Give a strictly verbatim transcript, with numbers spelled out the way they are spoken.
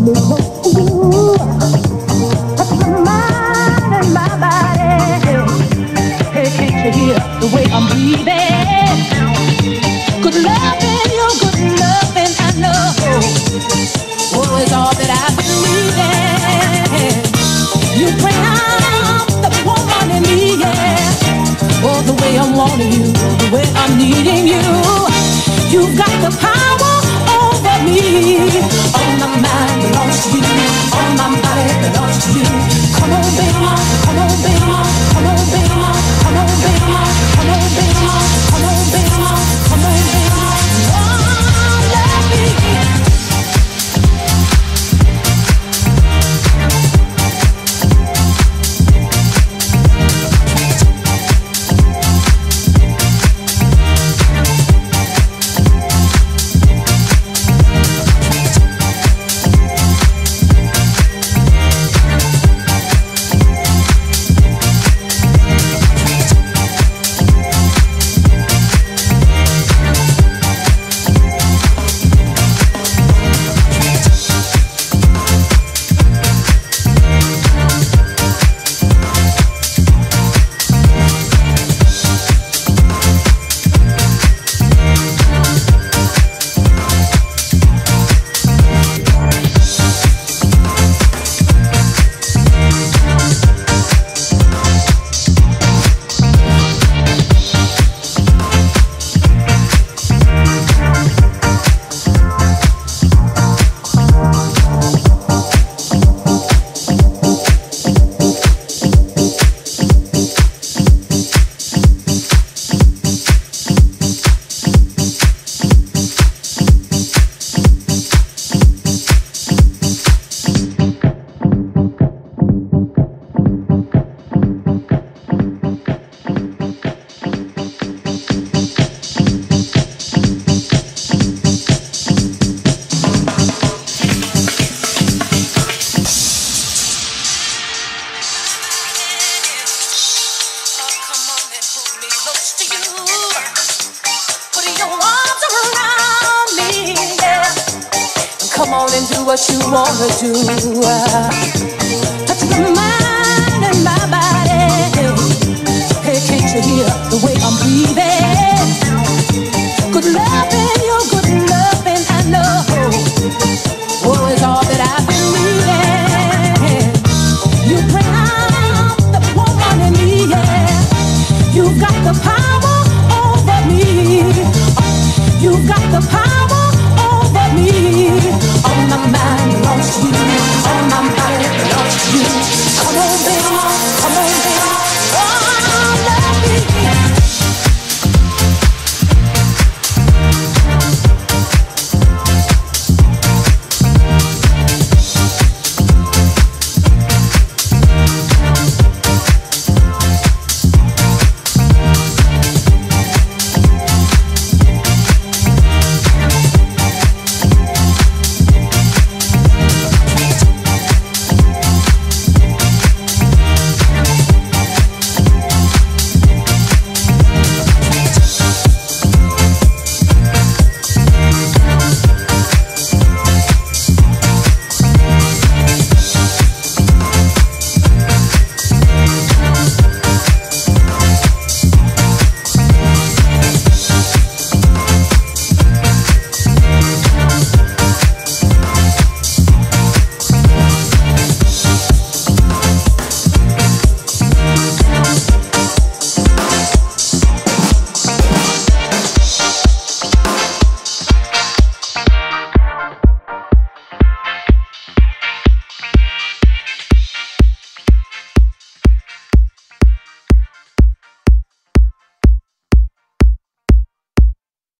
me close to you. Touch my mind and my body. Hey, can't you hear the way I'm breathing? Good loving, your good loving, I know. Oh, it's all that I've been needing. You bring out the woman in me, yeah. Oh, the way I'm wanting you, the way I'm needing you. You've got the power over me. All my mind belongs to you. All my body belongs to you. Come on, baby. Come on, baby. Come on, baby. Come on, baby. Come on, baby. Come on, baby. Come on, baby. Oh, let me. What you wanna do? Touch my mind and my body. Hey, can't you hear the way